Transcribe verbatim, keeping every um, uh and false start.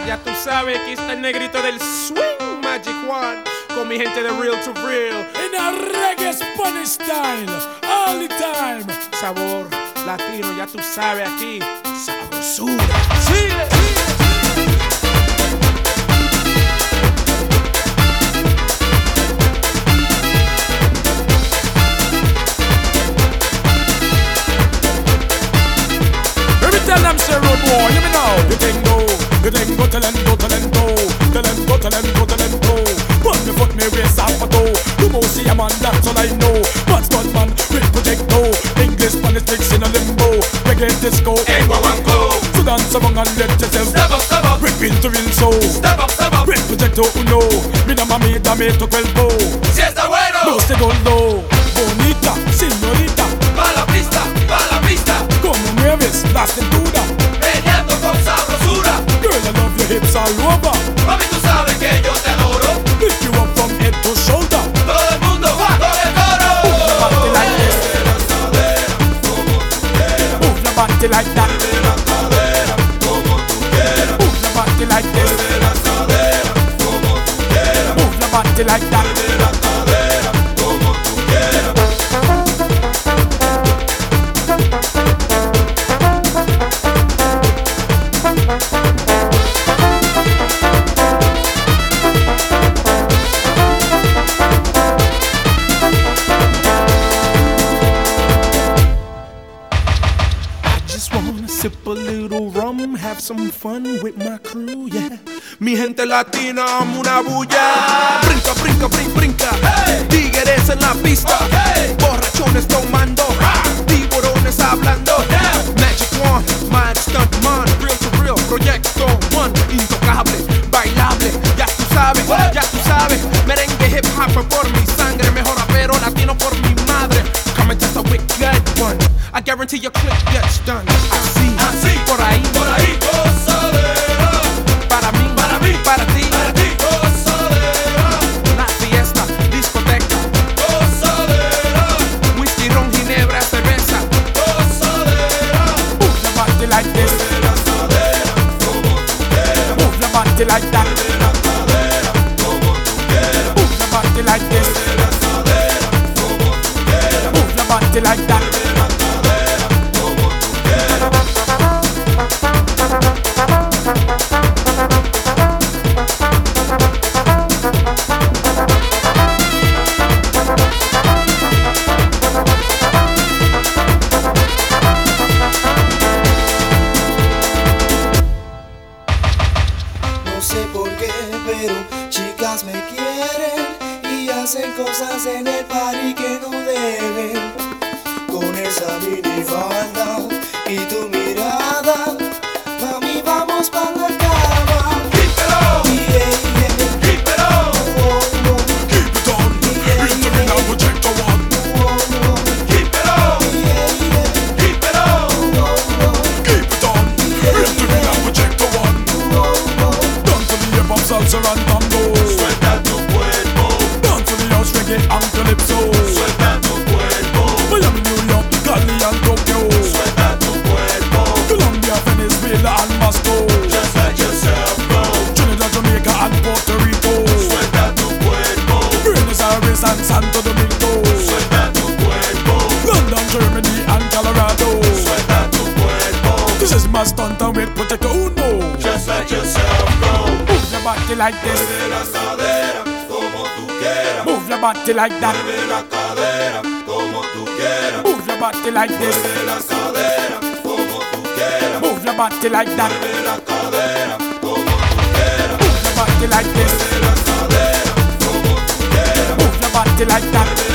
ya tú sabes, aquí está el negrito del swing, Magic One, con mi gente de Real to Real. In a reggae Spanish style, all the time. Sabor latino, ya tú sabes, aquí, sabrosura. Sí, Tell them say road boy, you me know. You tengo, you tengo talento, talento, talento, talento, talento. Put me foot me waist up a toe. You must see a man, that's all I know. But squad man with projecto. English, Spanish, mix in a limbo. Reggae disco, en guaguancó. So dance among and let yourself Step up, step up. Real to real soul. Step up, step up. Real projecto uno. Mira mami, dame tu cuerpo. Si está bueno. No se gordo. Bonita, señorita. Pa' la pista, pa' la pista. Como mueves la cintura. Meneando con sabrosura. Girl, I love your hips all over. Mami, tú sabes que yo te adoro. Lift you up from head to shoulder. Todo el mundo va con el coro. Move your body like this. Move your body like that. Move your body like this. Move your body like that. sip a little rum, have some fun with my crew, yeah. Mi gente latina, amo una bulla. Brinca, brinca, brinca, brinca. Hey. Tigres en la pista, okay. Borrachones tomando, ah. Tiburones hablando, yeah. Magic One, my stunt man, real to real, proyecto one, intocable, bailable, ya tú sabes, what? Ya tú sabes. Merengue hip hop por mi sangre, mejor rapero latino por mi madre. Come and test a wicked one, I guarantee your clip gets done. Así, así, por ahí, por ahí, gozadera. Para mí, para mí, para ti, para ti, gozadera. La fiesta, discoteca, gozadera. Whisky, ron, ginebra, cerveza, gozadera. Move your body like this. Move your body like that. Move your body like this. Move your body like that. No sé por qué, pero chicas me quieren y hacen cosas en el party que no deben. Con esa minifalda y tu mirada, mami, vamos pa' la cama. Keep it on, Yeah, yeah. keep it on, Oh, oh. Keep it on. Yeah, Real to real, yeah. now project a one. Oh, oh. keep it on, Yeah, yeah. keep it on. Oh, oh. Keep it on. Real to real, now project a one. Oh, oh. Down to the hip hop, salsa and tango. Suelta tu cuerpo, Down to the house, reggae and calypso. suelta tu cuerpo, Miami, New York, Cali and Tokyo. suelta tu cuerpo. Colombia, Venezuela and Moscow. Just let yourself go. Trinidad, Jamaica and Puerto Rico. Suelta tu cuerpo, Buenos Aires and Santo Domingo. suelta tu cuerpo, London, Germany and Colorado. suelta tu cuerpo. This is my stunt and with Protector Uno. Just let yourself go. Move your body like this. Mueve la cadera como tú quieras. Move your body like that. Mueve la cadera como tú quieras. Move your body like this. Mueve la cadera como tú quieras. Move your body like that. Mueve la cadera como tú quieras. Move your body like this. Mueve la cadera como tú quieras. Move your body like that.